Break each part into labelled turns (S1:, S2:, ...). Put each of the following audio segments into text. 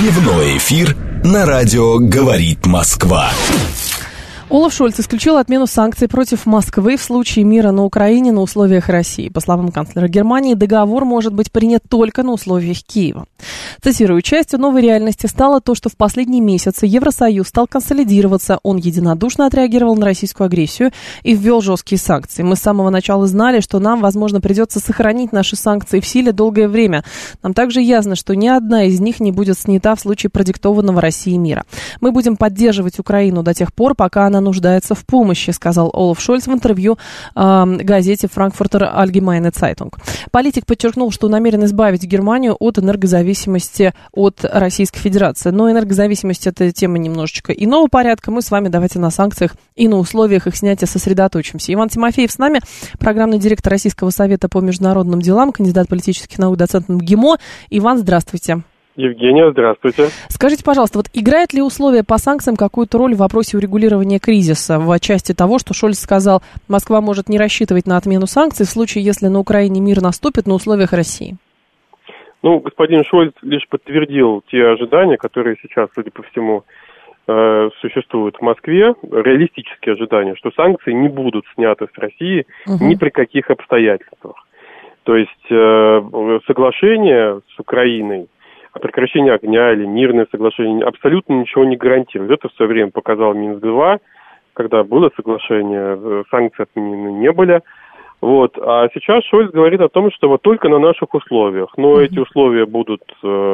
S1: Дневной эфир на радио «Говорит Москва».
S2: Олаф Шольц исключил отмену санкций против Москвы в случае мира на Украине на условиях России. По словам канцлера Германии, договор может быть принят только на условиях Киева. Цитирую, частью новой реальности стало то, что в последние месяцы Евросоюз стал консолидироваться. Он единодушно отреагировал на российскую агрессию и ввел жесткие санкции. Мы с самого начала знали, что нам, возможно, придется сохранить наши санкции в силе долгое время. Нам также ясно, что ни одна из них не будет снята в случае продиктованного Россией мира. Мы будем поддерживать Украину до тех пор, пока она нуждается в помощи, сказал Олаф Шольц в интервью газете «Франкфуртер Allgemeine Zeitung». Политик подчеркнул, что намерен избавить Германию от энергозависимости от Российской Федерации. Но энергозависимость – это тема немножечко иного порядка. Мы с вами давайте на санкциях и на условиях их снятия сосредоточимся. Иван Тимофеев с нами, программный директор Российского совета по международным делам, кандидат политических наук, доцент МГИМО. Иван, здравствуйте.
S3: Евгения, здравствуйте.
S2: Скажите, пожалуйста, вот играют ли условия по санкциям какую-то роль в вопросе урегулирования кризиса в части того, что Шольц сказал, Москва может не рассчитывать на отмену санкций в случае, если на Украине мир наступит на условиях России?
S3: Ну, господин Шольц лишь подтвердил те ожидания, которые сейчас, судя по всему, существуют в Москве, реалистические ожидания, что санкции не будут сняты с России ни при каких обстоятельствах. То есть соглашение с Украиной о прекращении огня или мирное соглашение абсолютно ничего не гарантирует. Это в свое время показал Минск-2, когда было соглашение, санкции отменены не были. Вот. А сейчас Шольц говорит о том, что вот только на наших условиях. Но эти условия будут,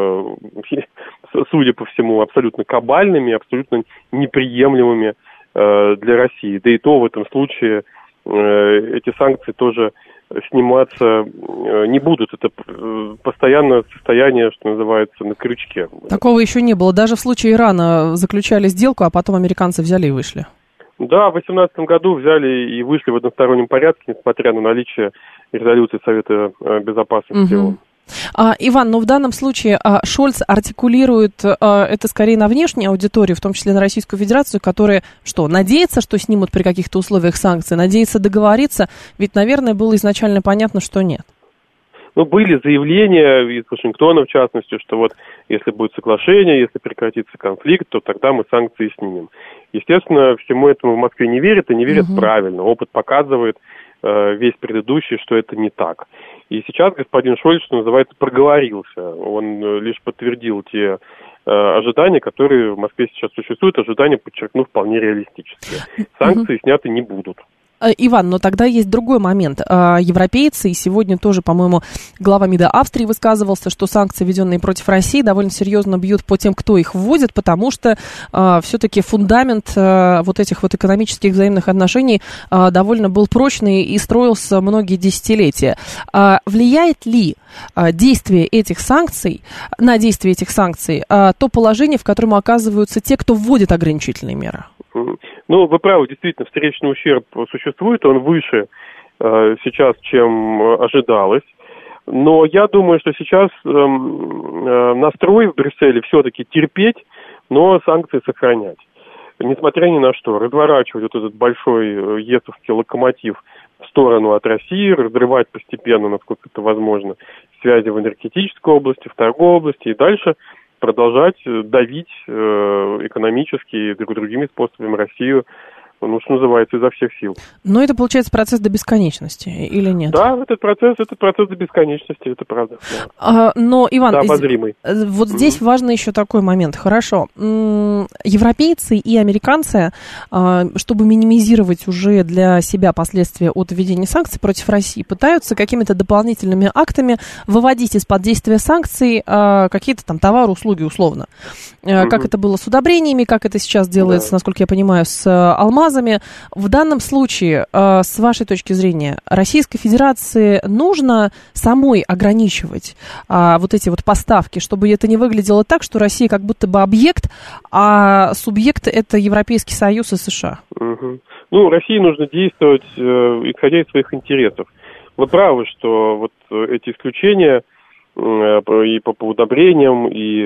S3: судя по всему, абсолютно кабальными, абсолютно неприемлемыми для России. Да и то в этом случае эти санкции тоже сниматься не будут. Это постоянное состояние, что называется, на крючке.
S2: Такого еще не было. Даже в случае Ирана заключали сделку, а потом американцы взяли и вышли.
S3: Да, в 2018 году взяли и вышли в одностороннем порядке, несмотря на наличие резолюции Совета Безопасности ООН.
S2: Иван, но в данном случае Шольц артикулирует это скорее на внешней аудитории, в том числе на Российскую Федерацию, которая что, надеется, что снимут при каких-то условиях санкции, надеется договориться, ведь, наверное, было изначально понятно, что нет.
S3: Ну, были заявления из Вашингтона, в частности, что вот если будет соглашение, если прекратится конфликт, то тогда мы санкции снимем. Естественно, всему этому в Москве не верят, и не верят правильно. Опыт показывает весь предыдущий, что это не так. И сейчас господин Шольц, что называется, проговорился. Он лишь подтвердил те ожидания, которые в Москве сейчас существуют, ожидания, подчеркну, вполне реалистические. Санкции сняты не будут.
S2: Иван, но тогда есть другой момент. Европейцы, и сегодня тоже, по-моему, глава МИДа Австрии высказывался, что санкции, введенные против России, довольно серьезно бьют по тем, кто их вводит, потому что все-таки фундамент вот этих вот экономических взаимных отношений довольно был прочный и строился многие десятилетия. Влияет ли действие этих санкций, на действие этих санкций, то положение, в котором оказываются те, кто вводит ограничительные меры?
S3: Ну, вы правы, действительно, встречный ущерб существует, он выше сейчас, чем ожидалось. Но я думаю, что сейчас настрой в Брюсселе все-таки терпеть, но санкции сохранять. Несмотря ни на что, разворачивать вот этот большой ЕСовский локомотив в сторону от России, разрывать постепенно, насколько это возможно, связи в энергетической области, в торговой области и дальше продолжать давить экономически и другими способами Россию, ну, что называется, изо всех сил.
S2: Но это, получается, процесс до бесконечности, или нет?
S3: Да, этот процесс до бесконечности, это правда.
S2: Да. Но, Иван,
S3: да, обозримый.
S2: Вот здесь важный еще такой момент. Хорошо, европейцы и американцы, чтобы минимизировать уже для себя последствия от введения санкций против России, пытаются какими-то дополнительными актами выводить из-под действия санкций какие-то там товары, услуги, условно. Как это было с удобрениями, как это сейчас делается, насколько я понимаю, с алмазами. В данном случае, с вашей точки зрения, Российской Федерации нужно самой ограничивать вот эти вот поставки, чтобы это не выглядело так, что Россия как будто бы объект, а субъект — это Европейский Союз и США?
S3: Ну, России нужно действовать, исходя из своих интересов. Вы правы, что вот эти исключения и по удобрениям, и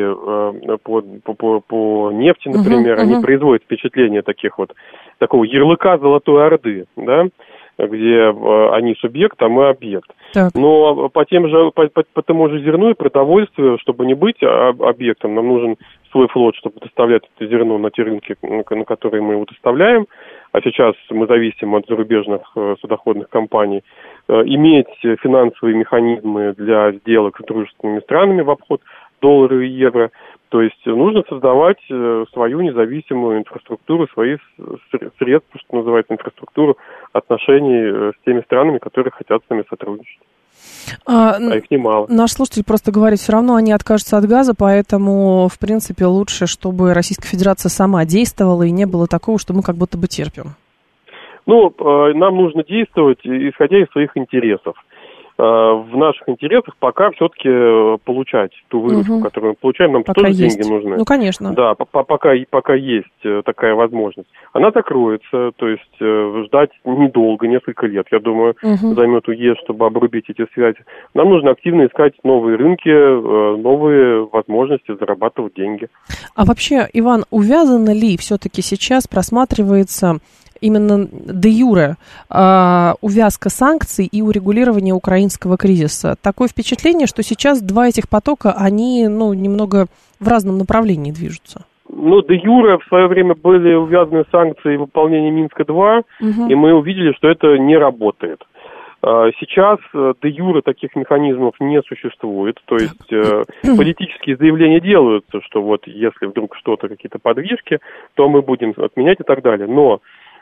S3: по нефти, например, они производят впечатление такого ярлыка Золотой Орды, да. где они субъект, а мы объект.
S2: Так.
S3: Но по тому же зерну и продовольствию, чтобы не быть объектом, нам нужен свой флот, чтобы доставлять это зерно на те рынки, на которые мы его доставляем, а сейчас мы зависим от зарубежных судоходных компаний, иметь финансовые механизмы для сделок с дружественными странами в обход доллара и евро. То есть нужно создавать свою независимую инфраструктуру, свои средства, что называется, инфраструктуру отношений с теми странами, которые хотят с нами сотрудничать. А их немало.
S2: Наш слушатель просто говорит, все равно они откажутся от газа, поэтому, в принципе, лучше, чтобы Российская Федерация сама действовала и не было такого, что мы как будто бы терпим.
S3: Ну, нам нужно действовать, исходя из своих интересов. В наших интересах пока все-таки получать ту выручку, которую мы получаем, нам
S2: пока
S3: тоже
S2: есть
S3: деньги нужны.
S2: Ну, конечно.
S3: Да, пока есть такая возможность. Она закроется, то есть ждать недолго, несколько лет, я думаю, займет ЕС, чтобы обрубить эти связи. Нам нужно активно искать новые рынки, новые возможности зарабатывать деньги.
S2: А вообще, Иван, увязано ли все-таки сейчас просматривается именно де юре увязка санкций и урегулирование украинского кризиса? Такое впечатление, что сейчас два этих потока, они, немного в разном направлении движутся.
S3: Де юре в свое время были увязаны санкции выполнения Минска-2, и мы увидели, что это не работает. Сейчас де юре таких механизмов не существует, то есть политические заявления делаются, что вот если вдруг что-то, какие-то подвижки, то мы будем отменять и так далее, но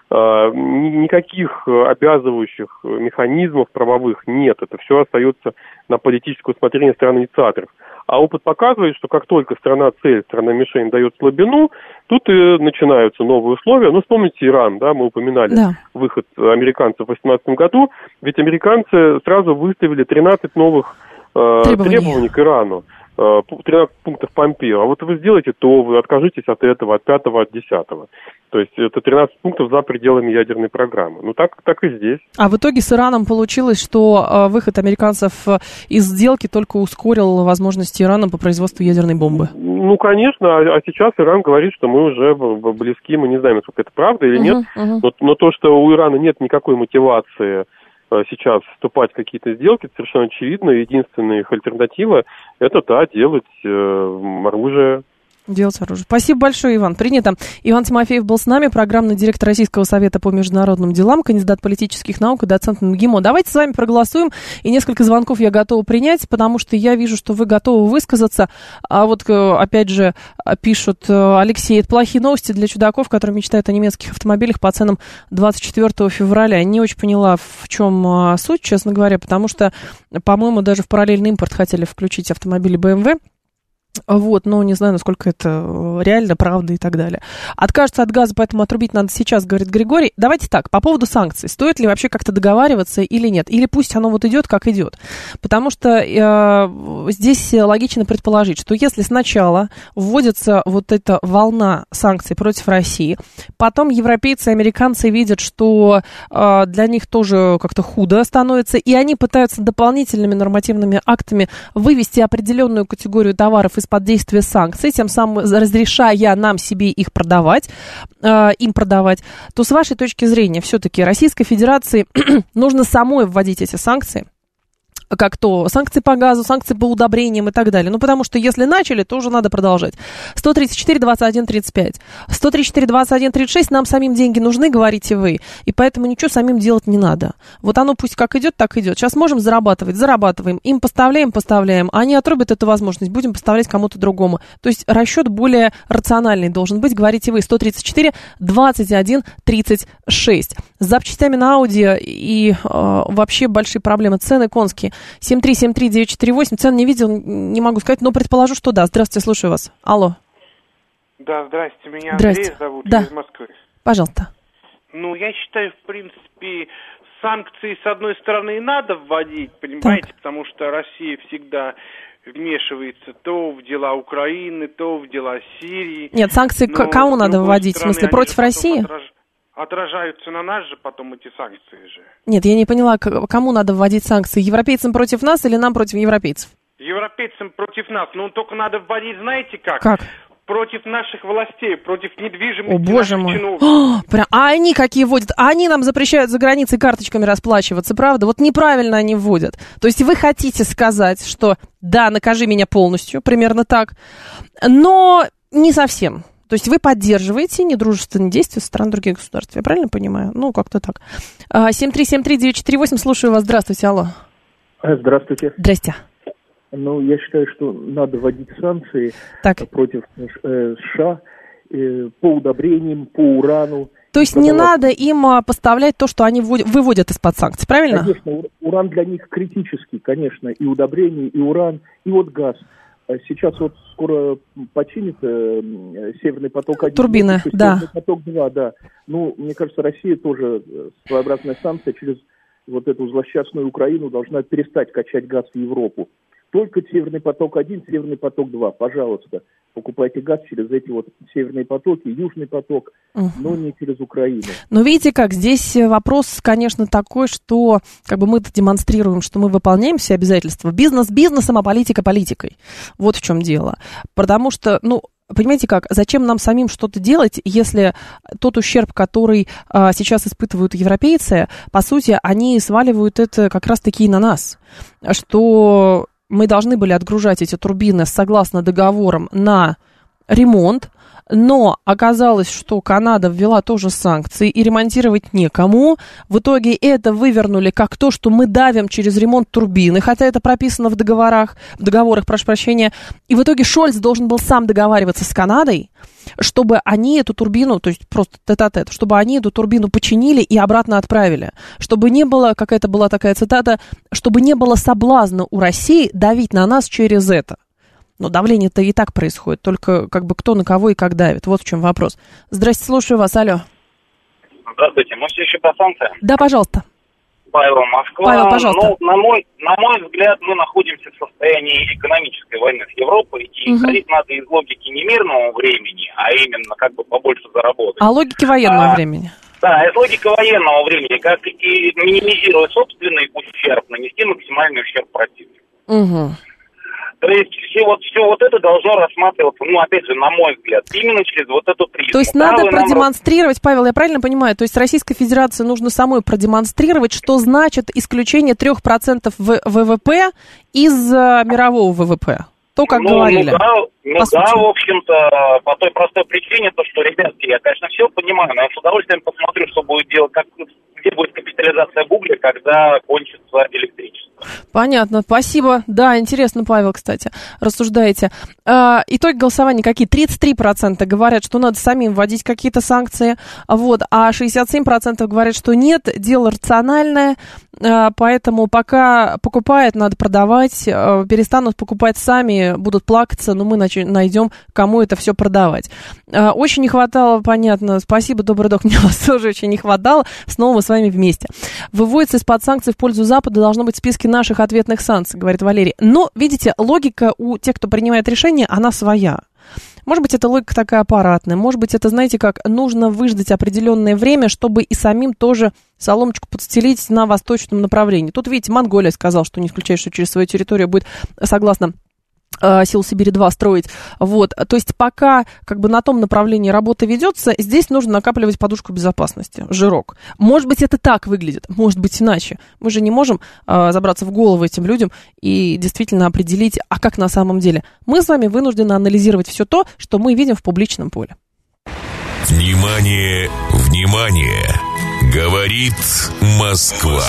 S3: никаких обязывающих механизмов правовых нет. Это все остается на политическое усмотрение стран-инициаторов. А опыт показывает, что как только страна-цель, страна-мишень дает слабину, тут и начинаются новые условия. Вспомните Иран, да, мы упоминали выход американцев в 2018 году, ведь американцы сразу выставили 13 новых требований к Ирану. 13 пунктов Помпео. А вот вы сделаете то, вы откажитесь от этого, от 5-го, от 10-го. То есть это 13 пунктов за пределами ядерной программы. Так и здесь. А в итоге с Ираном получилось, что выход американцев из сделки только ускорил возможности Ирана по производству ядерной бомбы. Конечно. А сейчас Иран говорит, что мы уже близки, мы не знаем, насколько это правда или нет. Но то, что у Ирана нет никакой мотивации сейчас вступать в какие-то сделки, это совершенно очевидно. Единственная их альтернатива – это, делать оружие. Делать оружие. Спасибо большое, Иван. Принято. Иван Тимофеев был с нами, программный директор Российского совета по международным делам, кандидат политических наук и доцент МГИМО. Давайте с вами проголосуем, и несколько звонков я готова принять, потому что я вижу, что вы готовы высказаться. А вот, опять же, пишут Алексей, это плохие новости для чудаков, которые мечтают о немецких автомобилях по ценам 24 февраля. Не очень поняла, в чем суть, честно говоря, потому что, по-моему, даже в параллельный импорт хотели включить автомобили BMW. Но не знаю, насколько это реально, правда и так далее. Откажется от газа, поэтому отрубить надо сейчас, говорит Григорий. Давайте так, по поводу санкций. Стоит ли вообще как-то договариваться или нет? Или пусть оно идет, как идет? Потому что здесь логично предположить, что если сначала вводится вот эта волна санкций против России, потом европейцы и американцы видят, что для них тоже как-то худо становится, и они пытаются дополнительными нормативными актами вывести определенную категорию товаров из-под действия санкций, тем самым разрешая нам себе их продавать, им продавать, то с вашей точки зрения все-таки Российской Федерации нужно самой вводить эти санкции, как то санкции по газу, санкции по удобрениям и так далее. Потому что если начали, то уже надо продолжать. 134-21-35. 134-21-36. Нам самим деньги нужны, говорите вы. И поэтому ничего самим делать не надо. Вот оно пусть как идет, так идет. Сейчас можем зарабатывать, зарабатываем. Им поставляем. Они отрубят эту возможность, будем поставлять кому-то другому. То есть расчет более рациональный должен быть, говорите вы. 134-21-36. С запчастями на Audi и вообще большие проблемы. Цены конские. 7373948. Цены не видел, не могу сказать, но предположу, что да. Здравствуйте, слушаю вас. Алло.
S4: Да, здрасте, меня Андрей зовут, я из Москвы.
S2: Пожалуйста.
S4: Я считаю, в принципе, санкции, с одной стороны, и надо вводить, понимаете, потому что Россия всегда вмешивается то в дела Украины, то в дела Сирии.
S2: Нет, санкции кому надо вводить? В смысле, против России?
S4: Отражаются на нас же потом эти санкции же.
S2: Нет, я не поняла, кому надо вводить санкции? Европейцам против нас или нам против европейцев?
S4: Европейцам против нас. Только надо вводить, знаете как?
S2: Как?
S4: против наших властей, против недвижимости.
S2: О, боже мой. А они какие вводят? Они нам запрещают за границей карточками расплачиваться, правда? Вот неправильно они вводят. То есть вы хотите сказать, что да, накажи меня полностью, примерно так, но не совсем. То есть вы поддерживаете недружественные действия со стороны других государств. Я правильно понимаю? Ну, как-то так. 7373948, слушаю вас. Здравствуйте, алло.
S5: Здравствуйте.
S2: Здрасте.
S5: Ну, я считаю, что надо вводить санкции против США по удобрениям, по урану.
S2: То есть не надо им поставлять то, что они выводят из-под санкций, правильно?
S5: Конечно, уран для них критический, конечно, и удобрения, и уран, и вот газ. Сейчас вот скоро починит Северный поток-1.
S2: Турбины, да.
S5: Северный поток-2, да. Ну, мне кажется, Россия тоже своеобразная санкция через вот эту злосчастную Украину должна перестать качать газ в Европу. Только Северный поток-1, Северный поток-2, пожалуйста, покупайте газ через эти вот Северные потоки, Южный поток, но не через Украину.
S2: Но видите как, здесь вопрос, конечно, такой, что как бы мы демонстрируем, что мы выполняем все обязательства. Бизнес бизнесом, а политика политикой. Вот в чем дело. Потому что, ну, понимаете как, зачем нам самим что-то делать, если тот ущерб, который сейчас испытывают европейцы, по сути, они сваливают это как раз-таки на нас, что мы должны были отгружать эти турбины согласно договорам на ремонт, но оказалось, что Канада ввела тоже санкции, и ремонтировать некому. В итоге это вывернули как то, что мы давим через ремонт турбины, хотя это прописано в договорах, прошу прощения. И в итоге Шольц должен был сам договариваться с Канадой, чтобы они эту турбину, то есть просто тет-а-тет, чтобы они эту турбину починили и обратно отправили. Чтобы не было, какая-то была такая цитата, чтобы не было соблазна у России давить на нас через это. Но давление-то и так происходит, только как бы кто на кого и как давит. Вот в чем вопрос. Здрасте, слушаю вас, алло.
S6: Здравствуйте, мы все еще по санкциям?
S2: Да, пожалуйста.
S6: Павел, Москва.
S2: Павел, пожалуйста.
S6: Ну, на мой взгляд, мы находимся в состоянии экономической войны с Европой, и исходить надо из логики не мирного времени, а именно как бы побольше заработать.
S2: А логики военного времени?
S6: Да, из логики военного времени, как и минимизировать собственный ущерб, нанести максимальный ущерб противнику.
S2: Угу.
S6: То есть все вот это должно рассматриваться, ну, опять же, на мой взгляд, именно через вот эту призму.
S2: То есть надо продемонстрировать, Павел, я правильно понимаю, то есть Российской Федерации нужно самой продемонстрировать, что значит исключение 3% ВВП из мирового ВВП? То, как говорили.
S6: В общем-то, по той простой причине, то, что, ребятки, я, конечно, все понимаю, но я с удовольствием посмотрю, что будет делать, где будет капитализация угля, когда кончится электричество.
S2: Понятно, спасибо. Да, интересно, Павел, кстати, рассуждаете. Итоги голосования какие? 33% говорят, что надо самим вводить какие-то санкции, вот, а 67% говорят, что нет, дело рациональное, поэтому пока покупает, надо продавать, перестанут покупать сами, будут плакаться, но мы найдем, кому это все продавать. Очень не хватало, понятно, спасибо, добрый док, мне вас тоже очень не хватало, снова мы с вами вместе. Выводится из-под санкций в пользу Запада, должно быть в списке наших ответных санкций, говорит Валерий. Но, видите, логика у тех, кто принимает решение, она своя. Может быть, это логика такая аппаратная, может быть, это, знаете, как нужно выждать определенное время, чтобы и самим тоже соломочку подстелить на восточном направлении. Тут, видите, Монголия сказала, что не исключает, что через свою территорию будет, согласно сил Сибири-2 строить. Вот. То есть пока как бы на том направлении работа ведется, здесь нужно накапливать подушку безопасности, жирок. Может быть, это так выглядит, может быть, иначе. Мы же не можем забраться в голову этим людям и действительно определить, а как на самом деле. Мы с вами вынуждены анализировать все то, что мы видим в публичном поле.
S1: Внимание, внимание! Говорит Москва.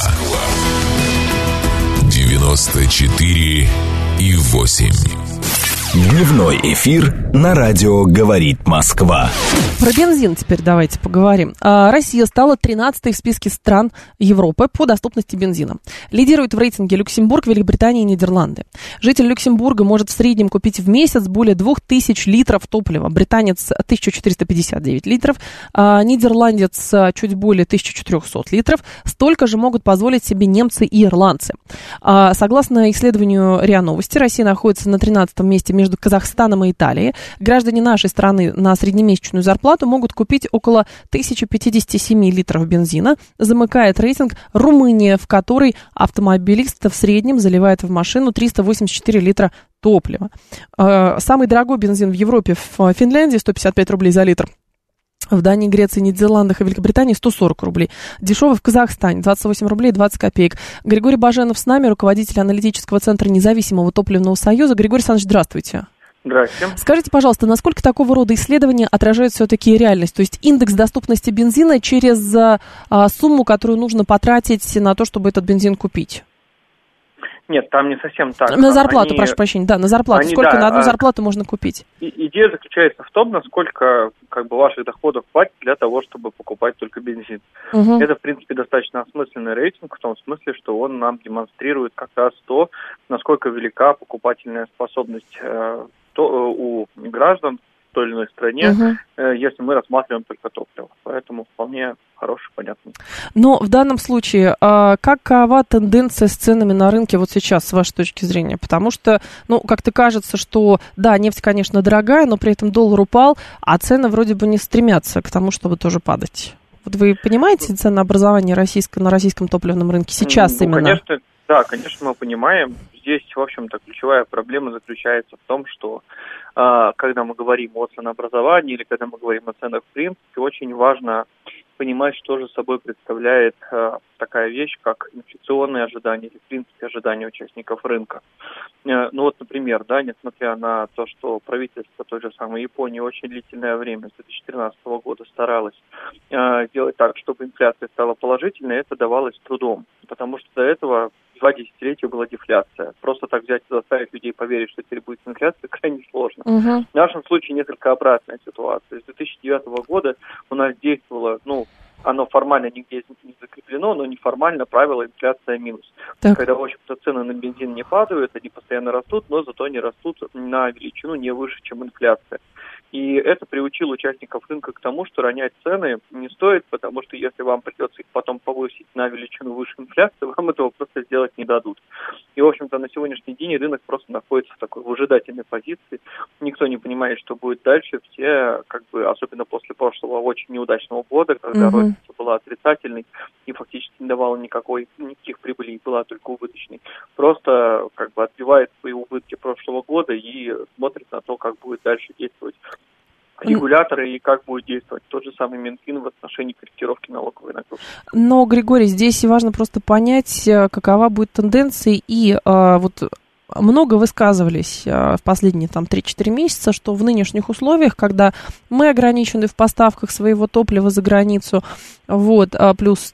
S1: 94,8. Дневной эфир на радио «Говорит Москва».
S2: Про бензин теперь давайте поговорим. Россия стала 13-й в списке стран Европы по доступности бензина. Лидирует в рейтинге Люксембург, Великобритания и Нидерланды. Житель Люксембурга может в среднем купить в месяц более 2000 литров топлива. Британец 1459 литров, нидерландец чуть более 1400 литров. Столько же могут позволить себе немцы и ирландцы. Согласно исследованию РИА Новости, Россия находится на 13-м месте между Казахстаном и Италией. Граждане нашей страны на среднемесячную зарплату могут купить около 1057 литров бензина. Замыкает рейтинг Румыния, в которой автомобилист в среднем заливает в машину 384 литра топлива. Самый дорогой бензин в Европе в Финляндии 155 рублей за литр. В Дании, Греции, Нидерландах и Великобритании 140 рублей. Дешевый в Казахстане 28 рублей 20 копеек. Григорий Баженов с нами, руководитель аналитического центра Независимого топливного союза. Григорий Александрович, здравствуйте.
S3: Здравствуйте.
S2: Скажите, пожалуйста, насколько такого рода исследования отражают все-таки реальность? То есть индекс доступности бензина через сумму, которую нужно потратить на то, чтобы этот бензин купить?
S3: Нет, там не совсем так.
S2: На зарплату, прошу прощения, да, на зарплату. Сколько на одну зарплату можно купить?
S3: Идея заключается в том, насколько ваших доходов хватит для того, чтобы покупать только бензин. Это, в принципе, достаточно осмысленный рейтинг, в том смысле, что он нам демонстрирует как раз то, насколько велика покупательная способность у граждан в той или иной стране, если мы рассматриваем только топливо. Поэтому вполне хороший, понятный.
S2: Но в данном случае какова тенденция с ценами на рынке вот сейчас, с вашей точки зрения? Потому что, как-то кажется, что, да, нефть, конечно, дорогая, но при этом доллар упал, а цены вроде бы не стремятся к тому, чтобы тоже падать. Вот вы понимаете ценообразование на российском топливном рынке сейчас именно?
S3: Конечно, мы понимаем. Здесь, в общем-то, ключевая проблема заключается в том, что когда мы говорим о ценообразовании или когда мы говорим о ценах в принципе, очень важно понимать, что же собой представляет такая вещь, как инфляционные ожидания или, в принципе, ожидания участников рынка. Например, несмотря на то, что правительство той же самой Японии очень длительное время, с 2013 года, старалось сделать так, чтобы инфляция стала положительной, это давалось трудом, потому что до этого 2 десятилетия была дефляция. Просто так взять и заставить людей поверить, что теперь будет инфляция, крайне сложно. В нашем случае несколько обратная ситуация. С 2009 года у нас действовало, оно формально нигде не закреплено, но неформально правило инфляция минус. Так. Когда, в общем-то, цены на бензин не падают, они постоянно растут, но зато они растут на величину не выше, чем инфляция. И это приучило участников рынка к тому, что ронять цены не стоит, потому что если вам придется их потом повысить на величину выше инфляции, вам этого просто сделать не дадут. И, в общем-то, на сегодняшний день рынок просто находится в такой выжидательной позиции. Никто не понимает, что будет дальше. Все, особенно после прошлого очень неудачного года, когда розница была отрицательной и фактически не давала никаких прибылей, была только убыточной, просто отбивает свои убытки прошлого года и смотрит на то, как будет дальше действовать регуляторы и как будет действовать тот же самый Минфин в отношении корректировки налоговой нагрузки. Но,
S2: Григорий, здесь важно просто понять, какова будет тенденция, и много высказывались в последние 3-4 месяца, что в нынешних условиях, когда мы ограничены в поставках своего топлива за границу, плюс,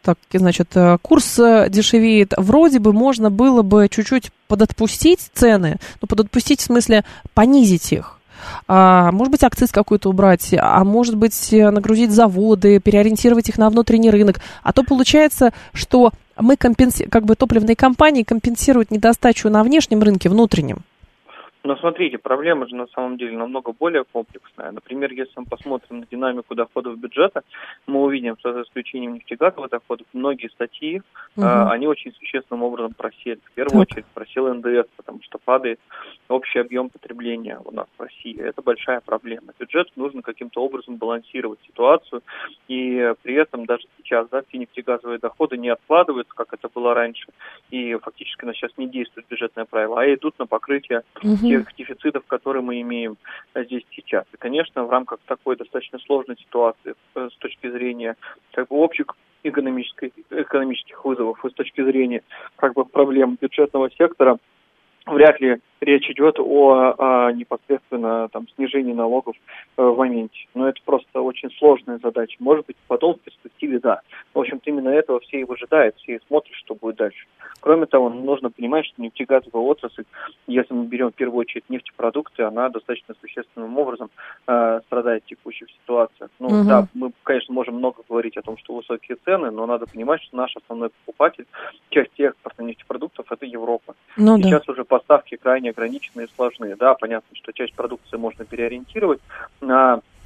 S2: курс дешевеет, вроде бы можно было бы чуть-чуть подотпустить цены, подотпустить в смысле понизить их. Может быть, акциз какой-то убрать, а может быть, нагрузить заводы, переориентировать их на внутренний рынок. А то получается, что мы топливные компании компенсируют недостачу на внешнем рынке внутреннем.
S3: Но смотрите, проблема же на самом деле намного более комплексная. Например, если мы посмотрим на динамику доходов бюджета, мы увидим, что за исключением нефтегазовых доходов многие статьи, они очень существенным образом просели. В первую очередь просел НДС, потому что падает общий объем потребления у нас в России. Это большая проблема. Бюджету нужно каким-то образом балансировать ситуацию, и при этом даже сейчас все нефтегазовые доходы не откладываются, как это было раньше, и фактически у нас сейчас не действует бюджетное правило, а идут на покрытие тех дефицитов, которые мы имеем здесь сейчас. И, конечно, в рамках такой достаточно сложной ситуации с точки зрения общих экономических вызовов и с точки зрения проблем бюджетного сектора, вряд ли речь идет о непосредственно снижении налогов в моменте. Но это просто очень сложная задача. Может быть, потом в перспективе да. В общем-то, именно этого все и выжидают, все и смотрят, что будет дальше. Кроме того, нужно понимать, что нефтегазовая отрасль, если мы берем в первую очередь нефтепродукты, она достаточно существенным образом страдает в текущих ситуациях. Да, мы, конечно, можем много говорить о том, что высокие цены, но надо понимать, что наш основной покупатель, часть экспорта нефтепродуктов, это Европа. Сейчас уже поставки крайне ограниченные и сложные. Да, понятно, что часть продукции можно переориентировать на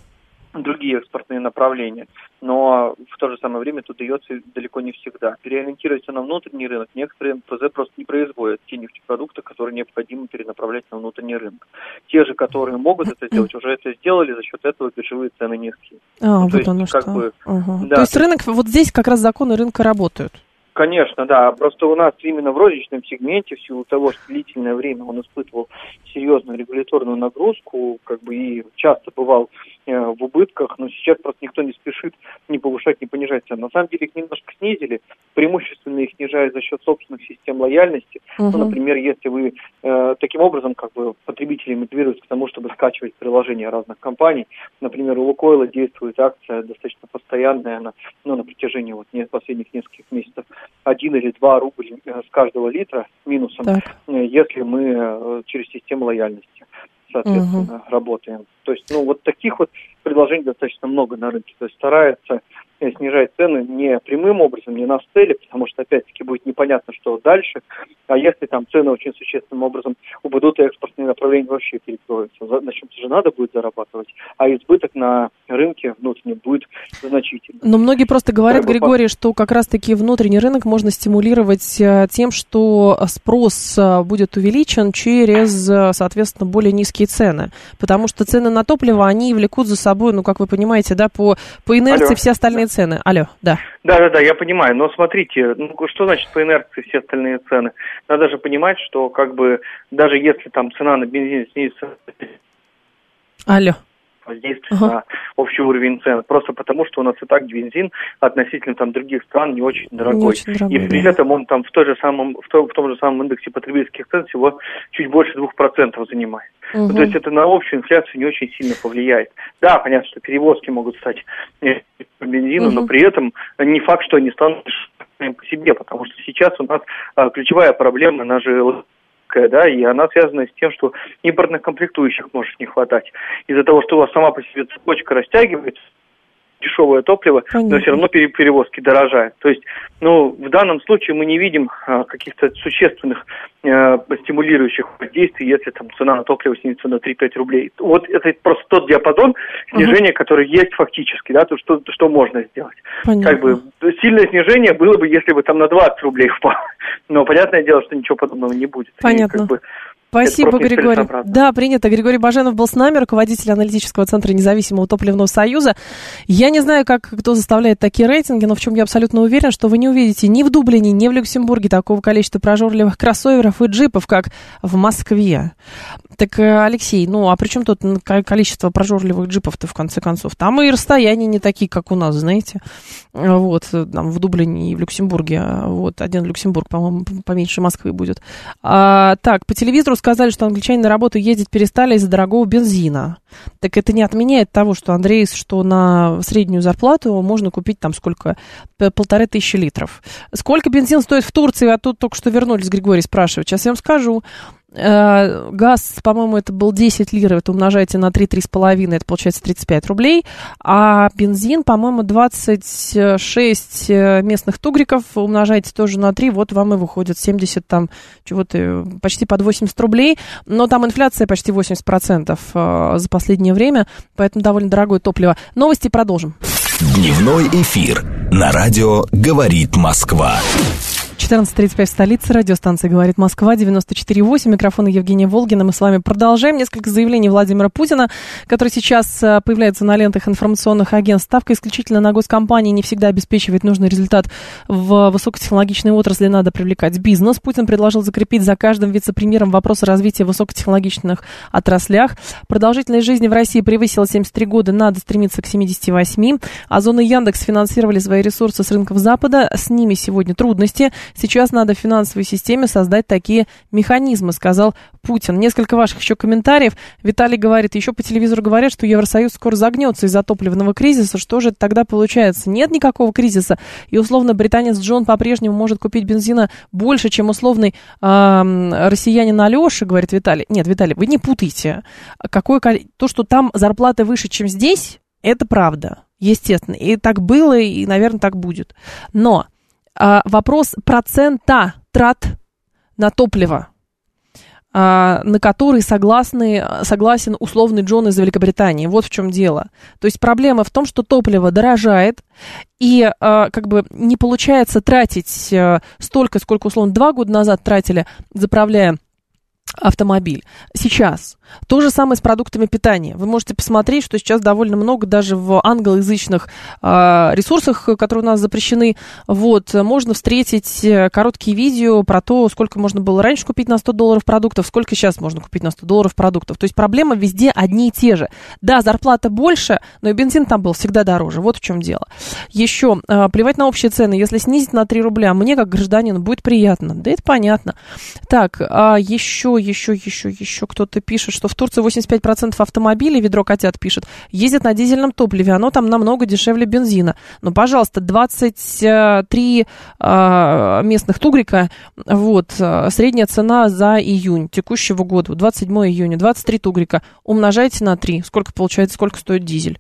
S7: другие экспортные направления, но в то же самое время это удается далеко не всегда. Переориентироваться на внутренний рынок некоторые НПЗ просто не производят те нефтепродукты, которые необходимо перенаправлять на внутренний рынок. Те же, которые могут это сделать, уже это сделали, за счет этого биржевые цены низкие.
S2: Вот оно что. Да, то есть рынок, вот здесь как раз законы рынка работают.
S7: Конечно, да. Просто у нас именно в розничном сегменте, в силу того, что длительное время он испытывал серьезную регуляторную нагрузку, и часто бывал в убытках, но сейчас просто никто не спешит ни повышать, ни понижать цены. На самом деле их немножко снизили, преимущественно их снижают за счет собственных систем лояльности. Например, если вы таким образом потребители мотивируются к тому, чтобы скачивать приложения разных компаний, например, у Лукойла действует акция достаточно постоянная, на протяжении последних нескольких месяцев, 1 или 2 рубля с каждого литра минусом, если мы через систему лояльности, соответственно, работаем. То есть, таких предложений достаточно много на рынке. То есть старается снижать цены не прямым образом, не на цели, потому что, опять-таки, будет непонятно, что дальше. А если там цены очень существенным образом упадут, и экспортные направления вообще перекроются. На чем-то же надо будет зарабатывать, а избыток на рынке внутреннем будет значительный.
S2: Но многие просто говорят, Григорий, что как раз-таки внутренний рынок можно стимулировать тем, что спрос будет увеличен через, соответственно, более низкие цены. Потому что цены на топливо, они влекут за собой, как вы понимаете, да, по инерции все остальные цены. Алло, да.
S7: Да, я понимаю. Но смотрите, что значит по инерции все остальные цены? Надо же понимать, что даже если там цена на бензин снизится, воздействует на общий уровень цен. Просто потому, что у нас и так бензин относительно других стран не очень дорогой. И при этом он в том же самом индексе потребительских цен всего чуть больше 2% занимает. То есть это на общую инфляцию не очень сильно повлияет. Да, понятно, что перевозки могут стать по бензину, но при этом не факт, что они станут по себе, потому что сейчас у нас ключевая проблема, она же и она связана с тем, что импортных комплектующих может не хватать. Из-за того, что у вас сама по себе цепочка растягивается, дешевое топливо, но все равно перевозки дорожают. То есть, в данном случае мы не видим каких-то существенных стимулирующих действий, если цена на топливо снизится на 3-5 рублей. Это просто тот диапазон снижения, который есть фактически, то что можно сделать. Сильное снижение было бы, если бы на 20 рублей упало. Но понятное дело, что ничего подобного не будет.
S2: Понятно. Спасибо, Григорий. Да, принято. Григорий Баженов был с нами, руководитель аналитического центра Независимого топливного союза. Я не знаю, кто заставляет такие рейтинги, но в чем я абсолютно уверен, что вы не увидите ни в Дублине, ни в Люксембурге такого количества прожорливых кроссоверов и джипов, как в Москве. Так, Алексей, а при чем тут количество прожорливых джипов-то, в конце концов? Там и расстояния не такие, как у нас, знаете. Там в Дублине и в Люксембурге. Один Люксембург, по-моему, поменьше Москвы будет. Так, по телевизору сказали, что англичане на работу ездить перестали из-за дорогого бензина. Так это не отменяет того, что, Андрей, что на среднюю зарплату можно купить 1500 литров. Сколько бензин стоит в Турции? А тут только что вернулись, Григорий спрашивает. Сейчас я вам скажу. Газ, по-моему, это был 10 лир, это умножаете на 3,5, это получается 35 рублей, а бензин, по-моему, 26 местных тугриков, умножаете тоже на 3, вам и выходит 70, почти под 80 рублей, но там инфляция почти 80% за последнее время, поэтому довольно дорогое топливо. Новости продолжим.
S1: Дневной эфир на радио «Говорит Москва».
S2: 14:35 в столице, радиостанция «Говорит Москва», 94,8, микрофон Евгения Волгина. Мы с вами продолжаем. Несколько заявлений Владимира Путина, которые сейчас появляются на лентах информационных агентств. Ставка исключительно на госкомпании не всегда обеспечивает нужный результат. В высокотехнологичной отрасли надо привлекать бизнес. Путин предложил закрепить за каждым вице-премьером вопрос развития высокотехнологичных отраслях. Продолжительность жизни в России превысила 73 года, надо стремиться к 78. Озон и Яндекс финансировали свои ресурсы с рынков Запада, с ними сегодня трудности. Сейчас надо в финансовой системе создать такие механизмы, сказал Путин. Несколько ваших еще комментариев. Виталий говорит, еще по телевизору говорят, что Евросоюз скоро загнется из-за топливного кризиса. Что же это тогда получается? Нет никакого кризиса. И условно британец Джон по-прежнему может купить бензина больше, чем условный россиянин Алеша, говорит Виталий. Нет, Виталий, вы не путайте. То, что там зарплаты выше, чем здесь, это правда. Естественно. И так было, и, наверное, так будет. Но вопрос процента трат на топливо. на который согласен условный Джон из Великобритании. Вот в чем дело. То есть проблема в том, что топливо дорожает, и как бы не получается тратить столько, сколько, условно, 2 года назад тратили, заправляя автомобиль. Сейчас то же самое с продуктами питания. Вы можете посмотреть, что сейчас довольно много даже в англоязычных ресурсах, которые у нас запрещены, вот, можно встретить короткие видео про то, сколько можно было раньше купить на $100 продуктов, сколько сейчас можно купить на $100 продуктов. То есть проблемы везде одни и те же. Да, зарплата больше, но и бензин там был всегда дороже. Вот в чем дело. Еще, плевать на общие цены. Если снизить на 3 рубля, мне, как гражданину, будет приятно. Да это понятно. Так, еще кто-то пишет, что в Турции 85% автомобилей, ведро котят пишет, ездят на дизельном топливе. Оно там намного дешевле бензина. Но, пожалуйста, 23 местных тугрика, вот, средняя цена за июнь текущего года, 27 июня, 23 тугрика, умножайте на 3. Сколько получается, сколько стоит дизель?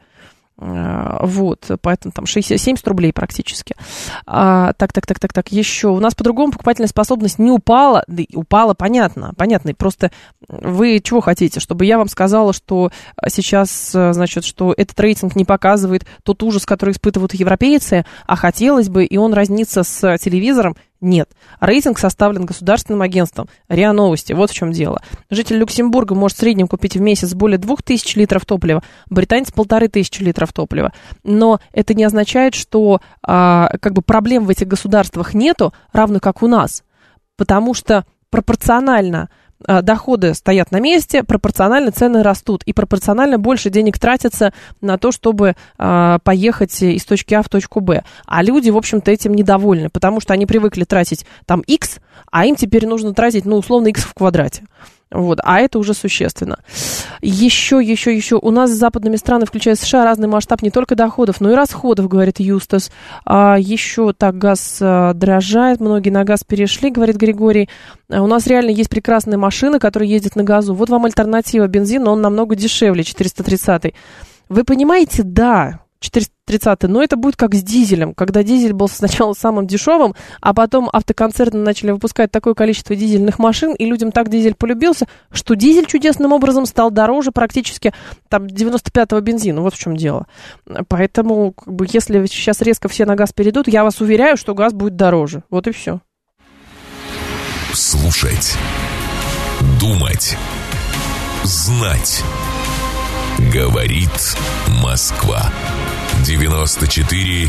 S2: Вот, поэтому там 70 рублей практически. Так, еще. У нас по-другому покупательная способность не упала. Да, упала, понятно. Просто вы чего хотите? Чтобы я вам сказала, что сейчас, значит, что этот рейтинг не показывает тот ужас, который испытывают европейцы, а хотелось бы, и он разнится с телевизором? Нет. Рейтинг составлен государственным агентством РИА Новости. Вот в чем дело. Житель Люксембурга может в среднем купить в месяц более 2000 литров топлива, британец 1500 литров топлива. Но это не означает, что как бы проблем в этих государствах нету, равно как у нас. Потому что пропорционально доходы стоят на месте, пропорционально цены растут, и пропорционально больше денег тратится на то, чтобы поехать из точки А в точку Б. А люди, в общем-то, этим недовольны, потому что они привыкли тратить там X, а им теперь нужно тратить, ну, условно, X в квадрате. Вот, а это уже существенно. Еще. У нас с западными странами, включая США, разный масштаб не только доходов, но и расходов, говорит Юстас. Еще так, газ дорожает, многие на газ перешли, говорит Григорий. У нас реально есть прекрасные машины, которые ездят на газу. Вот вам альтернатива бензина, он намного дешевле, 430-й. Вы понимаете, да, 430-й, но это будет как с дизелем, когда дизель был сначала самым дешевым, а потом автоконцерны начали выпускать такое количество дизельных машин, и людям так дизель полюбился, что дизель чудесным образом стал дороже практически там 95-го бензина. Вот в чем дело. Поэтому, как бы, если сейчас резко все на газ перейдут, я вас уверяю, что газ будет дороже. Вот и все.
S1: Слушать, думать, знать. Говорит Москва. 94,8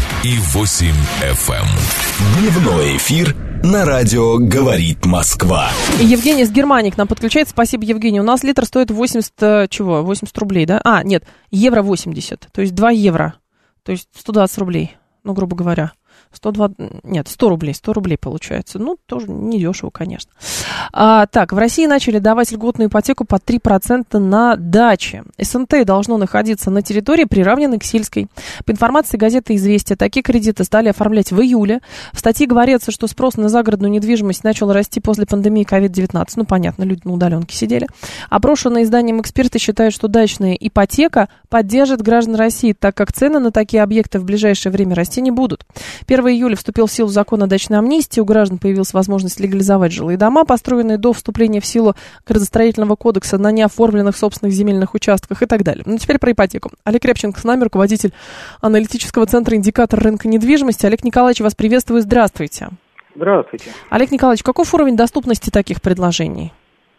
S1: FM. Дневной эфир на радио «Говорит Москва».
S2: Евгений из Германии к нам подключается. Спасибо, Евгений. У нас литр стоит 80 рублей, да? Нет, евро 80. То есть 2 евро. То есть 120 рублей, ну, грубо говоря. 100 рублей получается. Ну, тоже недешево, конечно. Так, в России начали давать льготную ипотеку под 3% на даче. СНТ должно находиться на территории, приравненной к сельской. По информации газеты «Известия», такие кредиты стали оформлять в июле. В статье говорится, что спрос на загородную недвижимость начал расти после пандемии COVID-19. Ну, понятно, люди на удаленке сидели. Опрошенные изданием эксперты считают, что дачная ипотека поддержит граждан России, так как цены на такие объекты в ближайшее время расти не будут. 1 июля вступил в силу закон о дачной амнистии. У граждан появилась возможность легализовать жилые дома, построенные до вступления в силу градостроительного кодекса на неоформленных собственных земельных участках и так далее. Ну, теперь про ипотеку. Олег Рябченко с нами, руководитель аналитического центра «Индикатор рынка недвижимости». Олег Николаевич, вас приветствую. Здравствуйте.
S5: Здравствуйте.
S2: Олег Николаевич, каков уровень доступности таких предложений?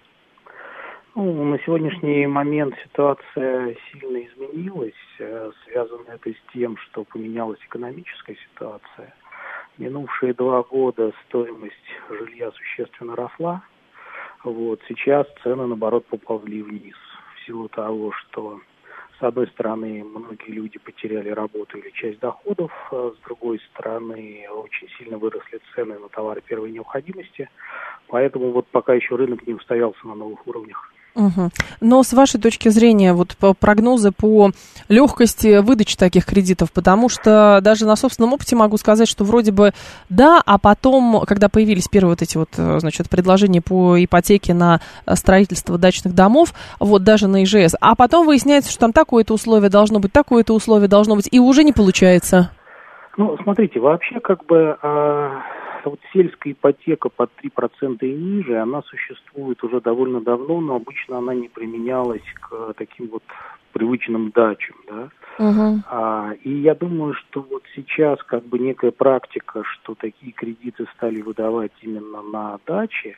S5: Ну, на сегодняшний момент ситуация сильно изменилась. Связано это с тем, что поменялась экономическая ситуация. Минувшие 2 года стоимость жилья существенно росла. Вот. Сейчас цены, наоборот, поползли вниз. В силу того, что, с одной стороны, многие люди потеряли работу или часть доходов, а с другой стороны, очень сильно выросли цены на товары первой необходимости. Поэтому вот пока еще рынок не устоялся на новых уровнях.
S2: Угу. Но с вашей точки зрения, вот прогнозы по легкости выдачи таких кредитов, потому что даже на собственном опыте могу сказать, что вроде бы да, а потом, когда появились первые вот эти вот, значит, предложения по ипотеке на строительство дачных домов, вот даже на ИЖС, а потом выясняется, что там такое-то условие должно быть, такое-то условие должно быть, и уже не получается.
S5: Ну, смотрите, вообще как бы
S8: вот сельская ипотека под 3% и ниже, она существует уже довольно давно, но обычно она не применялась к таким вот привычным дачам, да. И я думаю, что вот сейчас как бы некая практика, что такие кредиты стали выдавать именно на дачи,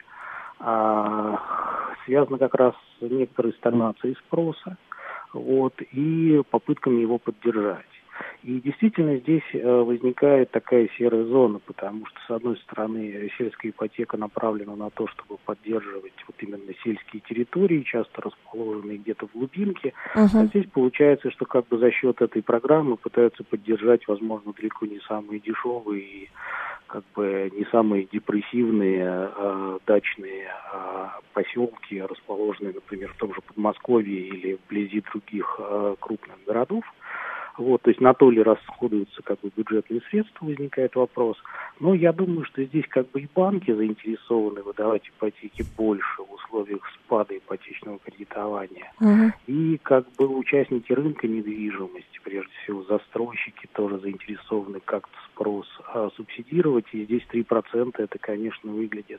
S8: связана как раз с некоторой стагнацией спроса, вот, и попытками его поддержать. И действительно здесь возникает такая серая зона, потому что, с одной стороны, сельская ипотека направлена на то, чтобы поддерживать вот именно сельские территории, часто расположенные где-то в глубинке. А здесь получается, что как бы за счет этой программы пытаются поддержать, возможно, далеко не самые дешевые и как бы не самые депрессивные дачные поселки, расположенные, например, в том же Подмосковье или вблизи других крупных городов. Вот, то есть на то ли расходуются как бы бюджетные средства, возникает вопрос. Но я думаю, что здесь как бы и банки заинтересованы выдавать ипотеки больше в условиях спада ипотечного кредитования. И как бы участники рынка недвижимости, прежде всего застройщики, тоже заинтересованы как-то спрос субсидировать. И здесь 3% это, конечно, выглядит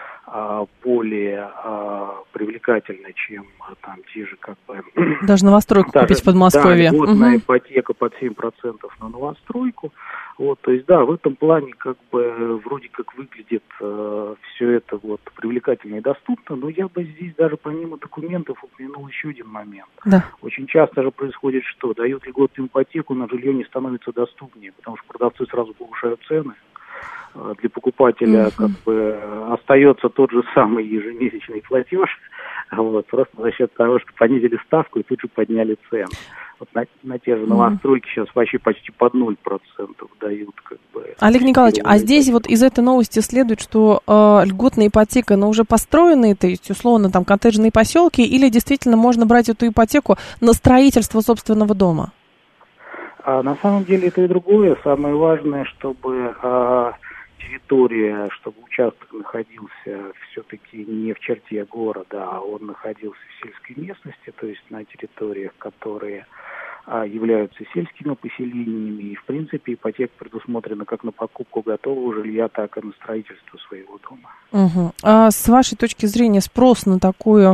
S8: более привлекательно, чем там те же как бы...
S2: Даже новостройку купить в Подмосковье.
S8: Да, льготная ипотека под 7% на новостройку. Вот, то есть, да, в этом плане как бы вроде как выглядит все это вот привлекательно и доступно, но я бы здесь даже помимо документов упомянул еще один момент.
S2: Да.
S8: Очень часто же происходит что? Дают льготную ипотеку, но жилье не становится доступнее, потому что продавцы сразу повышают цены. Для покупателя как бы остается тот же самый ежемесячный платеж, вот, просто за счет того, что понизили ставку и тут же подняли цену. Вот на те же новостройки сейчас вообще почти под 0% дают. Как бы,
S2: Олег Николаевич, а здесь вот из этой новости следует, что льготная ипотека, но уже построенные, то есть условно там коттеджные поселки, или действительно можно брать эту ипотеку на строительство собственного дома?
S8: На самом деле это и другое. Самое важное, чтобы территория, чтобы участок находился все-таки не в черте города, а он находился в сельской местности, то есть на территориях, которые являются сельскими поселениями. И, в принципе, ипотека предусмотрена как на покупку готового жилья, так и на строительство своего дома.
S2: А с вашей точки зрения спрос на такие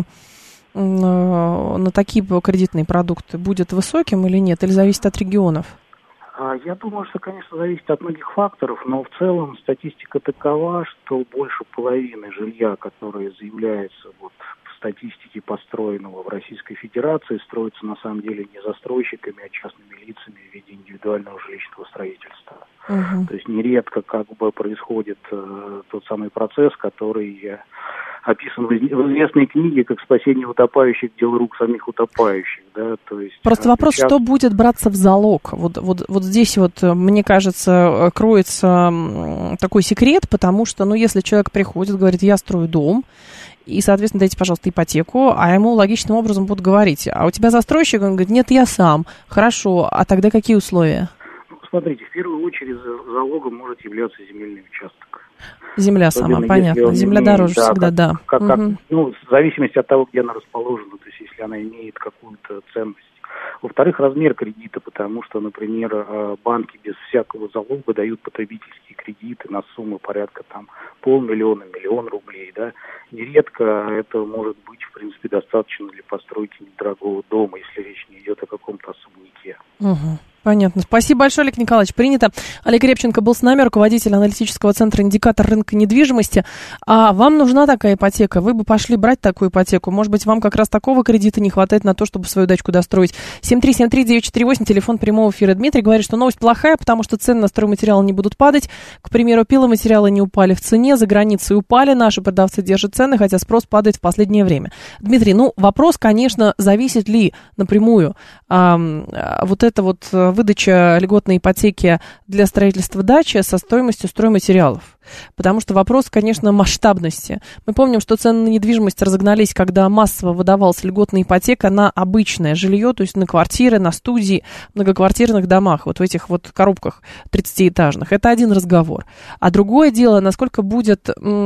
S2: кредитные продукты будет высоким или нет? Или зависит от регионов?
S8: Я думаю, что, конечно, зависит от многих факторов, но в целом статистика такова, что больше половины жилья, которое заявляется вот в статистике построенного в Российской Федерации, строится на самом деле не застройщиками, а частными лицами в виде индивидуального жилищного строительства. То есть нередко как бы происходит тот самый процесс, который описан в известной книге как «Спасение утопающих, дело рук самих утопающих». Да? То есть,
S2: просто вопрос, что будет браться в залог? Вот здесь вот, мне кажется, кроется такой секрет, потому что, если человек приходит, говорит, я строю дом, и, соответственно, дайте, пожалуйста, ипотеку, а ему логичным образом будут говорить, а у тебя застройщик? Он говорит, нет, я сам. Хорошо, а тогда какие условия?
S8: Смотрите, в первую очередь залогом может являться земельный участок.
S2: Земля сама, понятно. Земля дороже всегда, да.
S8: В зависимости от того, где она расположена, то есть если она имеет какую-то ценность. Во-вторых, размер кредита, потому что, например, банки без всякого залога дают потребительские кредиты на сумму порядка там 500 000, 1 000 000 рублей, да. Нередко это может быть, в принципе, достаточно для постройки недорогого дома, если речь не идет о каком-то особняке.
S2: Понятно. Спасибо большое, Олег Николаевич. Принято. Олег Репченко был с нами, руководитель аналитического центра «Индикатор рынка недвижимости». А вам нужна такая ипотека? Вы бы пошли брать такую ипотеку? Может быть, вам как раз такого кредита не хватает на то, чтобы свою дачку достроить? 7373948, телефон прямого эфира. Дмитрий говорит, что новость плохая, потому что цены на стройматериалы не будут падать. К примеру, пиломатериалы не упали в цене, за границей упали, наши продавцы держат цены, хотя спрос падает в последнее время. Дмитрий, вопрос, конечно, зависит ли напрямую вот это вот выдача льготной ипотеки для строительства дачи со стоимостью стройматериалов. Потому что вопрос, конечно, масштабности. Мы помним, что цены на недвижимость разогнались, когда массово выдавалась льготная ипотека на обычное жилье, то есть на квартиры, на студии, многоквартирных домах, вот в этих вот коробках 30-этажных. Это один разговор. А другое дело, насколько будет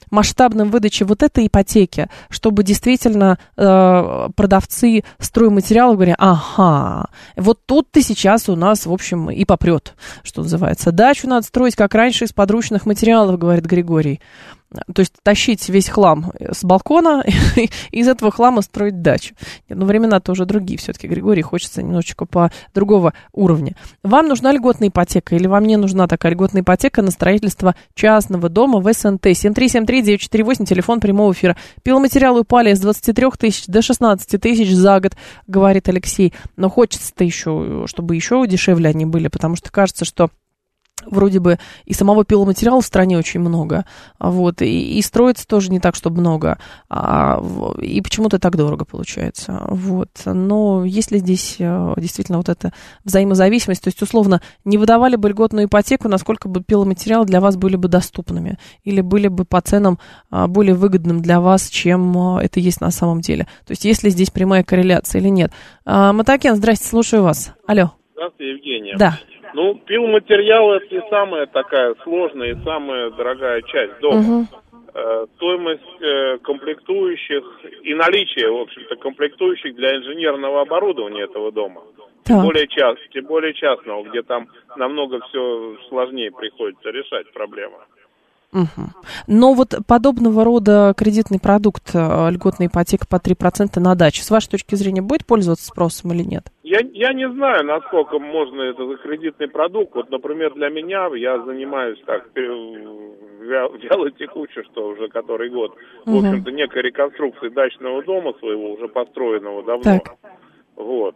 S2: масштабном выдаче вот этой ипотеки, чтобы действительно продавцы стройматериалов говорили, ага, вот тут-то сейчас у нас, в общем, и попрет, что называется. Дачу надо строить, как раньше, из подручных материалов, говорит Григорий. То есть тащить весь хлам с балкона и из этого хлама строить дачу. Но времена-то уже другие все-таки, Григорий, хочется немножечко по другого уровня. Вам нужна льготная ипотека или вам не нужна такая льготная ипотека на строительство частного дома в СНТ? 7373948, телефон прямого эфира. Пиломатериалы упали с 23 тысяч до 16 тысяч за год, говорит Алексей. Но хочется-то еще, чтобы еще дешевле они были, потому что кажется, что вроде бы и самого пиломатериала в стране очень много, вот, и строится тоже не так, чтобы много, и почему-то так дорого получается, вот. Но если здесь действительно вот эта взаимозависимость, то есть, условно, не выдавали бы льготную ипотеку, насколько бы пиломатериалы для вас были бы доступными, или были бы по ценам более выгодным для вас, чем это есть на самом деле. То есть, есть ли здесь прямая корреляция или нет. Матакен, здрасте, слушаю вас. Алло.
S9: Здравствуйте, Евгения.
S2: Да.
S9: Ну, пиломатериал — это не самая такая сложная и самая дорогая часть дома. Стоимость комплектующих и наличие, в общем-то, комплектующих для инженерного оборудования этого дома. Тем более частного, где там намного все сложнее приходится решать проблемы.
S2: Но вот подобного рода кредитный продукт, льготная ипотека по 3% на даче, с вашей точки зрения, будет пользоваться спросом или нет?
S9: Я не знаю, насколько можно это за кредитный продукт. Вот, например, для меня, я занимаюсь так вялотекуче, что уже который год, в общем-то, некой реконструкцией дачного дома своего, уже построенного давно.
S2: Так.
S9: Вот.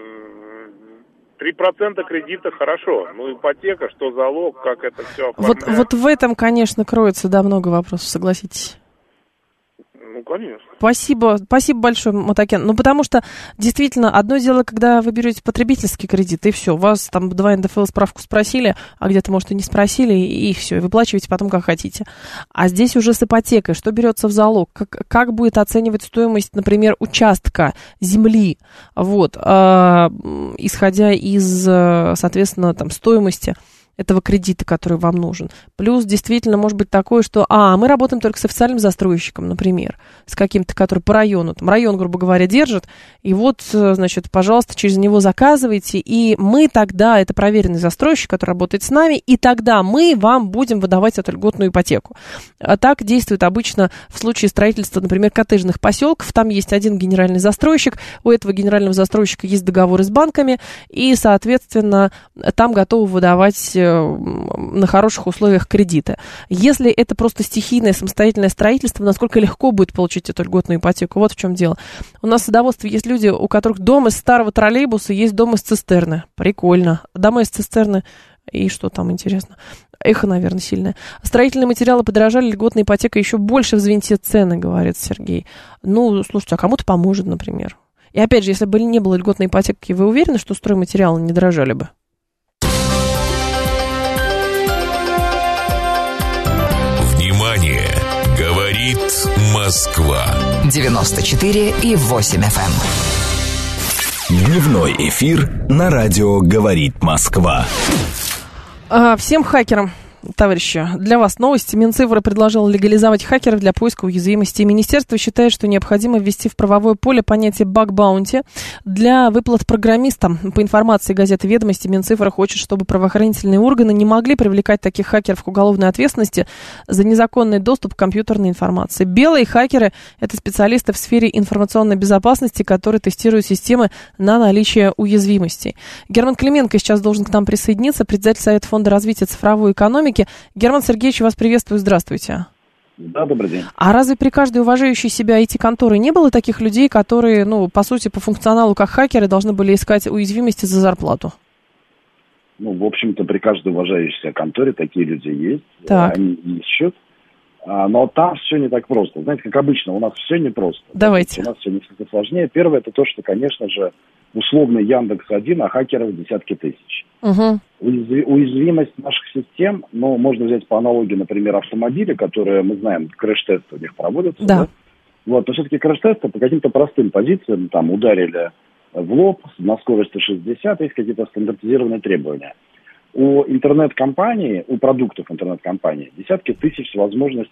S9: 3% кредита хорошо. Ну, ипотека, что залог, как это все оформлять.
S2: Вот в этом, конечно, кроется, да, много вопросов, согласитесь.
S9: Ну, конечно.
S2: Спасибо большое, Матакен. Ну, потому что, действительно, одно дело, когда вы берете потребительский кредит, и все, вас там 2 НДФЛ справку спросили, а где-то, может, и не спросили, и все, и выплачиваете потом, как хотите. А здесь уже с ипотекой, что берется в залог, как будет оценивать стоимость, например, участка земли, вот, исходя из, соответственно, там, стоимости этого кредита, который вам нужен. Плюс действительно может быть такое, что мы работаем только с официальным застройщиком, например, с каким-то, который по району, там район, грубо говоря, держит, и вот, значит, пожалуйста, через него заказывайте, и мы тогда, это проверенный застройщик, который работает с нами, и тогда мы вам будем выдавать эту льготную ипотеку. Так действует обычно в случае строительства, например, коттеджных поселков, там есть один генеральный застройщик, у этого генерального застройщика есть договоры с банками, и, соответственно, там готовы выдавать на хороших условиях кредита. Если это просто стихийное самостоятельное строительство, насколько легко будет получить эту льготную ипотеку? Вот в чем дело. У нас в садоводстве есть люди, у которых дом из старого троллейбуса, есть дом из цистерны. Прикольно. Дома из цистерны, и что там интересно? Эхо, наверное, сильное. Строительные материалы подорожали, льготная ипотека еще больше взвинтит цены, говорит Сергей. Ну, слушайте, а кому-то поможет, например. И опять же, если бы не было льготной ипотеки, вы уверены, что стройматериалы не дорожали бы?
S1: Говорит Москва.
S10: 94,8 FM.
S1: Дневной эфир на радио «Говорит Москва».
S2: Всем хакерам, товарищи, для вас новости. Минцифры предложил легализовать хакеров для поиска уязвимостей. Министерство считает, что необходимо ввести в правовое поле понятие баг-баунти для выплат программистам. По информации газеты «Ведомости», Минцифры хочет, чтобы правоохранительные органы не могли привлекать таких хакеров к уголовной ответственности за незаконный доступ к компьютерной информации. Белые хакеры – это специалисты в сфере информационной безопасности, которые тестируют системы на наличие уязвимостей. Герман Клименко сейчас должен к нам присоединиться, председатель Совета фонда развития цифровой экономики. Герман Сергеевич, вас приветствую, здравствуйте.
S11: Да, добрый день.
S2: А разве при каждой уважающей себя IT-конторе не было таких людей, которые, по сути, по функционалу как хакеры должны были искать уязвимости за зарплату?
S11: В общем-то, при каждой уважающей себя конторе такие люди есть.
S2: Так.
S11: Они ищут. Но там все не так просто. Знаете, как обычно, у нас все непросто.
S2: Давайте.
S11: У нас все несколько сложнее. Первое, это то, что, конечно же, условный Яндекс-1, а хакеров десятки тысяч.
S2: Угу.
S11: Уязвимость наших систем, можно взять по аналогии, например, автомобили, которые, мы знаем, крэш-тесты у них проводятся.
S2: Да.
S11: Вот, но все-таки крэш-тесты по каким-то простым позициям, там, ударили в лоб на скорости 60, есть какие-то стандартизированные требования. У интернет-компаний, у продуктов интернет-компаний десятки тысяч возможностей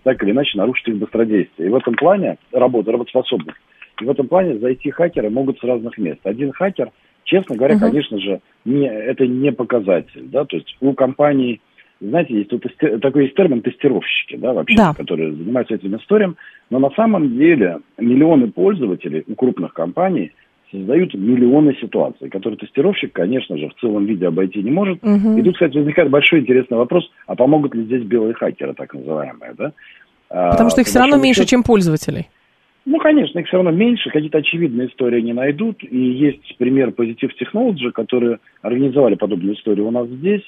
S11: так или иначе нарушить их быстродействие. И в этом плане работоспособность. И в этом плане зайти хакеры могут с разных мест. Один хакер, честно говоря, конечно же, это не показатель. Да? То есть у компаний, знаете, есть такой есть термин тестировщики, да, вообще, которые занимаются этим историей. Но на самом деле миллионы пользователей у крупных компаний создают миллионы ситуаций, которые тестировщик, конечно же, в целом виде обойти не может. И тут, кстати, возникает большой интересный вопрос, а помогут ли здесь белые хакеры, так называемые, да?
S2: Потому что их все равно меньше, чем пользователей.
S11: Ну, конечно, их все равно меньше, какие-то очевидные истории не найдут. И есть пример Positive Technology, которые организовали подобную историю у нас здесь.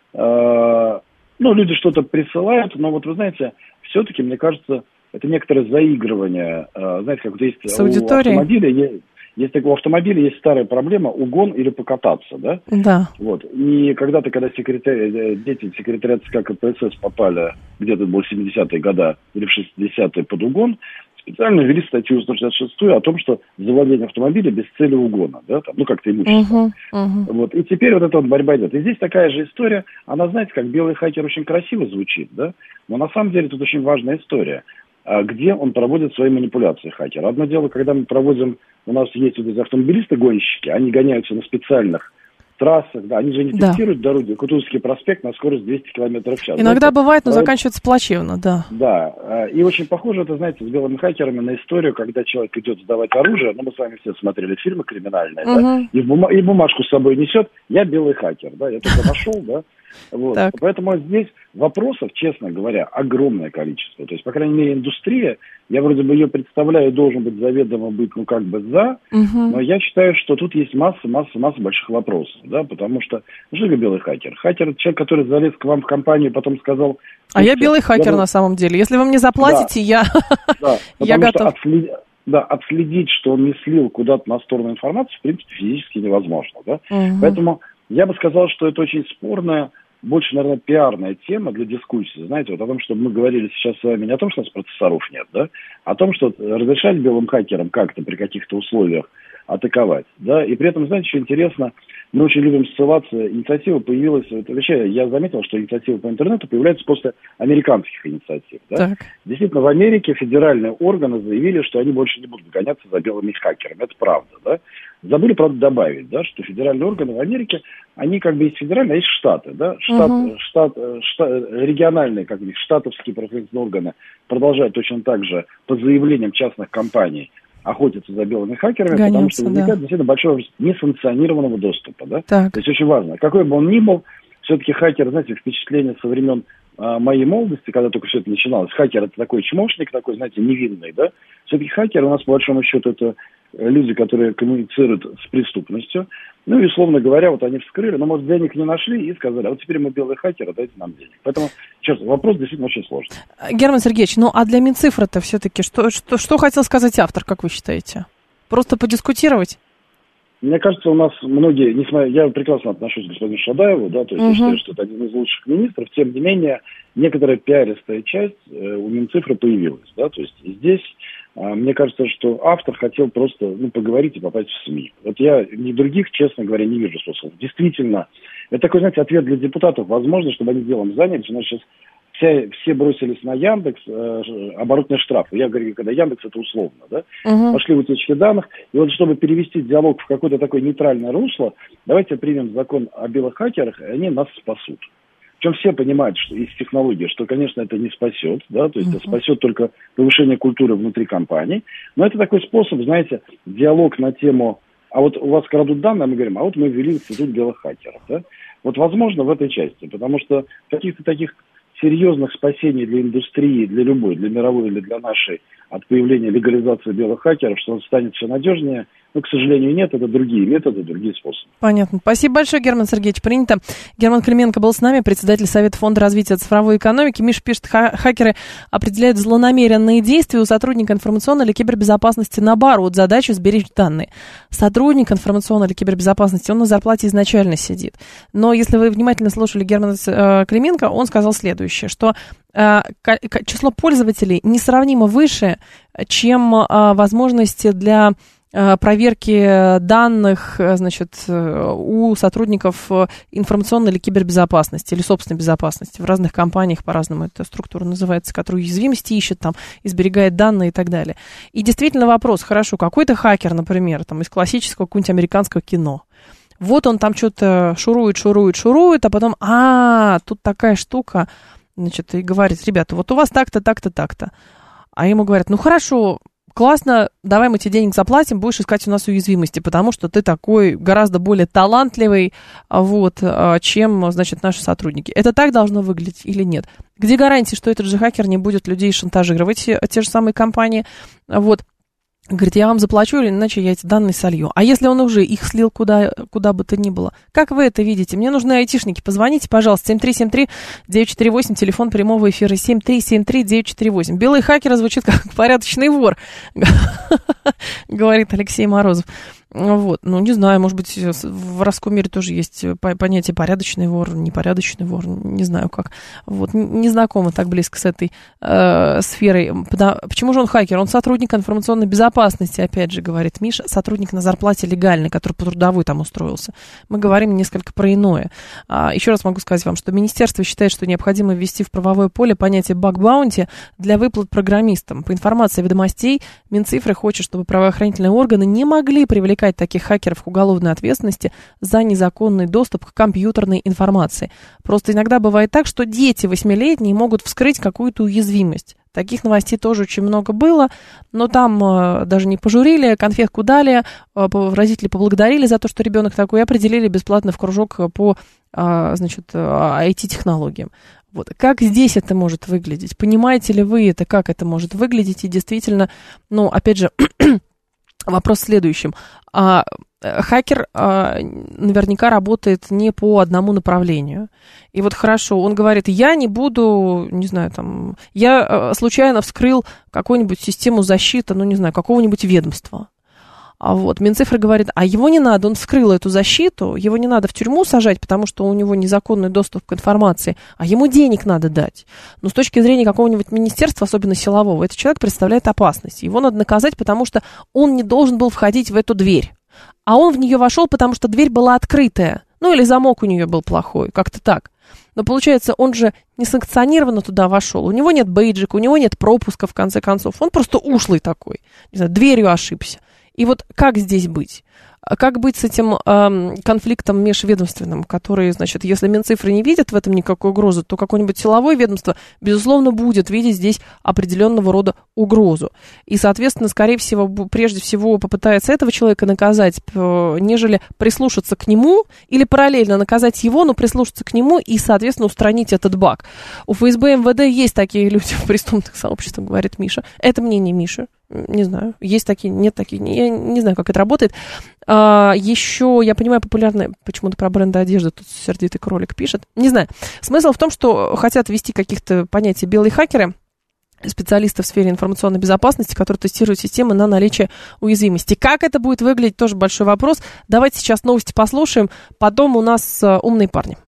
S11: Люди что-то присылают, но вот вы знаете, все-таки, мне кажется, это некоторое заигрывание. Знаете, как вот есть
S2: с аудиторией.
S11: У автомобиля есть старая проблема угон или покататься, да?
S2: Да.
S11: Вот. И когда дети секретаря ЦК КПСС попали где-то в 70-е годы или в 60-е под угон, специально ввели статью 166 о том, что завладение автомобиля без цели угона, да, там, как-то имущество. Вот. И теперь вот эта вот борьба идет. И здесь такая же история, она, знаете, как белый хакер очень красиво звучит, да, но на самом деле тут очень важная история, где он проводит свои манипуляции, хакер. Одно дело, когда мы проводим, у нас есть вот эти автомобилисты-гонщики, они гоняются на специальных трассах, да, они же не тестируют дороги, Кутузовский проспект на скорость 200 км в час.
S2: Иногда бывает, но заканчивается плачевно, да.
S11: Да, и очень похоже, это, знаете, с белыми хакерами на историю, когда человек идет сдавать оружие, мы с вами все смотрели фильмы криминальные, да, и бумажку с собой несет, я белый хакер, да, я только нашел, да. Вот. Поэтому здесь вопросов, честно говоря, огромное количество. То есть, по крайней мере, индустрия, я вроде бы ее представляю, должен быть заведомо быть, за, но я считаю, что тут есть масса больших вопросов, да, потому что живи белый хакер. Хакер — это человек, который залез к вам в компанию и потом сказал...
S2: А я белый хакер на самом деле. Если вы мне заплатите, я готов.
S11: Отследить, что он не слил куда-то на сторону информацию, в принципе, физически невозможно, да. Поэтому я бы сказал, что это очень спорная, больше, наверное, пиарная тема для дискуссии. Знаете, вот о том, чтобы мы говорили сейчас с вами не о том, что у нас процессоров нет, да, а о том, что разрешать белым хакерам как-то при каких-то условиях атаковать, да, и при этом, знаете, что интересно, мы очень любим ссылаться, инициатива появилась, вообще, я заметил, что инициатива по интернету появляется после американских инициатив, да. Действительно, в Америке федеральные органы заявили, что они больше не будут гоняться за белыми хакерами, это правда, да. Забыли, правда, добавить, да, что федеральные органы в Америке, они как бы есть федеральные, а есть штаты, да, региональные, как бы, штатовские правоохранительные органы продолжают точно так же по заявлениям частных компаний охотиться за белыми хакерами, потому что возникает действительно большой вопрос несанкционированного доступа, да. То есть очень важно, какой бы он ни был, все-таки хакер, знаете, впечатление со времен моей молодости, когда только все это начиналось, хакер — это такой чмошник, такой, знаете, невинный, да. Все-таки хакеры у нас, по большому счету, это люди, которые коммуницируют с преступностью. Ну и, условно говоря, вот они вскрыли, но, может, денег не нашли и сказали, а вот теперь мы белые хакеры, дайте нам денег. Поэтому, честно, вопрос действительно очень сложный.
S2: Герман Сергеевич, ну а для Минцифры-то все-таки что хотел сказать автор, как вы считаете? Просто подискутировать?
S11: Мне кажется, у нас многие, я прекрасно отношусь к господину Шадаеву, да, то есть я считаю, что это один из лучших министров, тем не менее, некоторая пиаристая часть у Минцифры появилась, да, то есть здесь, мне кажется, что автор хотел просто, поговорить и попасть в СМИ. Вот я ни других, честно говоря, не вижу способов. Действительно, это такой, знаете, ответ для депутатов, возможно, чтобы они делом занялись, у нас сейчас все бросились на Яндекс, оборотные штрафы. Я говорю, когда Яндекс, это условно, да? Пошли в утечки данных. И вот чтобы перевести диалог в какое-то такое нейтральное русло, давайте примем закон о белых хакерах, и они нас спасут. Причем все понимают, что из технологии, что, конечно, это не спасет, да, то есть это спасет только повышение культуры внутри компании. Но это такой способ, знаете, диалог на тему, а вот у вас крадут данные, мы говорим, а вот мы ввели институт белых хакеров, да? Вот возможно в этой части, потому что каких-то таких серьезных спасений для индустрии, для любой, для мировой или для нашей, от появления легализации белых хакеров, что он станет все надежнее, но, к сожалению, нет, это другие методы, другие способы.
S2: Понятно. Спасибо большое, Герман Сергеевич, принято. Герман Клименко был с нами, председатель Совета фонда развития цифровой экономики. Миша пишет, хакеры определяют злонамеренные действия у сотрудника информационной или кибербезопасности наоборот, задачу сберечь данные. Сотрудник информационной или кибербезопасности, он на зарплате изначально сидит. Но если вы внимательно слушали Германа Клименко, он сказал следующее, что число пользователей несравнимо выше, чем возможности для проверки данных, значит, у сотрудников информационной или кибербезопасности, или собственной безопасности. В разных компаниях по-разному эта структура называется, которая уязвимости ищет, там, и сберегает данные и так далее. И действительно вопрос, хорошо, какой-то хакер, например, там, из классического какого-нибудь американского кино, вот он там что-то шурует, а потом, тут такая штука, значит, и говорит, ребята, вот у вас так-то, так-то, так-то. А ему говорят, ну хорошо, классно, давай мы тебе денег заплатим, будешь искать у нас уязвимости, потому что ты такой гораздо более талантливый, вот, чем, значит, наши сотрудники. Это так должно выглядеть или нет? Где гарантия, что этот же хакер не будет людей шантажировать, те же самые компании, вот? Говорит, я вам заплачу, или иначе я эти данные солью. А если он уже их слил куда бы то ни было? Как вы это видите? Мне нужны айтишники. Позвоните, пожалуйста, 7373-948, телефон прямого эфира 7373-948. Белый хакер звучит как порядочный вор, говорит Алексей Морозов. Вот, ну, не знаю, может быть, в воровском мире тоже есть понятие порядочный вор, непорядочный вор, не знаю как. Вот, не знакома так близко с этой сферой. Почему же он хакер? Он сотрудник информационной безопасности, опять же, говорит Миша, сотрудник на зарплате легальный, который по трудовой там устроился. Мы говорим несколько про иное. Еще раз могу сказать вам, что министерство считает, что необходимо ввести в правовое поле понятие баг-баунти для выплат программистам. По информации ведомостей, Минцифры хочет, чтобы правоохранительные органы не могли привлекать таких хакеров к уголовной ответственности за незаконный доступ к компьютерной информации. Просто иногда бывает так, что дети 8-летние могут вскрыть какую-то уязвимость. Таких новостей тоже очень много было, но там даже не пожурили, конфетку дали, родители поблагодарили за то, что ребенок такой, и определили бесплатно в кружок по, значит, IT-технологиям. Вот. Как здесь это может выглядеть? Понимаете ли вы это, как это может выглядеть? И действительно, ну, опять же, вопрос в следующем. Хакер наверняка работает не по одному направлению. И вот хорошо, он говорит, я не буду, не знаю, там, я случайно вскрыл какую-нибудь систему защиты, ну, не знаю, какого-нибудь ведомства. Вот, Минцифры говорит, а его не надо, он вскрыл эту защиту, его не надо в тюрьму сажать, потому что у него незаконный доступ к информации, а ему денег надо дать. Но с точки зрения какого-нибудь министерства, особенно силового, этот человек представляет опасность. Его надо наказать, потому что он не должен был входить в эту дверь. А он в нее вошел, потому что дверь была открытая. Ну, или замок у нее был плохой, как-то так. Но получается, он же несанкционированно туда вошел. У него нет бейджика, у него нет пропуска, в конце концов. Он просто ушлый такой. Не знаю, дверью ошибся. И вот как здесь быть? Как быть с этим конфликтом межведомственным, который, значит, если Минцифры не видят в этом никакой угрозы, то какое-нибудь силовое ведомство, безусловно, будет видеть здесь определенного рода угрозу. И, соответственно, скорее всего, прежде всего попытается этого человека наказать, нежели прислушаться к нему, или параллельно наказать его, но прислушаться к нему и, соответственно, устранить этот баг. У ФСБ и МВД есть такие люди в преступных сообществах, говорит Миша. Это мнение Миши. Не знаю, есть такие, нет таких, я не знаю, как это работает. Еще, я понимаю, популярное, почему-то про бренды одежды, тут сердитый кролик пишет. Не знаю, смысл в том, что хотят ввести каких-то понятий белые хакеры, специалисты в сфере информационной безопасности, которые тестируют системы на наличие уязвимости. Как это будет выглядеть, тоже большой вопрос. Давайте сейчас новости послушаем, потом у нас умные парни.